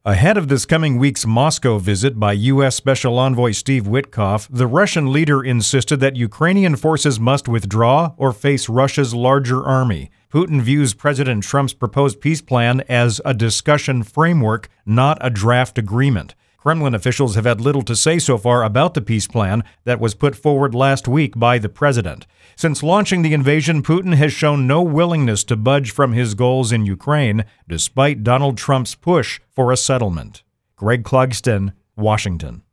Ahead of this coming week's Moscow visit by U.S. Special Envoy Steve Witkoff, the Russian leader insisted that Ukrainian forces must withdraw or face Russia's larger army. Putin views President Trump's proposed peace plan as a discussion framework, not a draft agreement. Kremlin officials have had little to say so far about the peace plan that was put forward last week by the president. Since launching the invasion, Putin has shown no willingness to budge from his goals in Ukraine, despite Donald Trump's push for a settlement. Greg Clugston, Washington.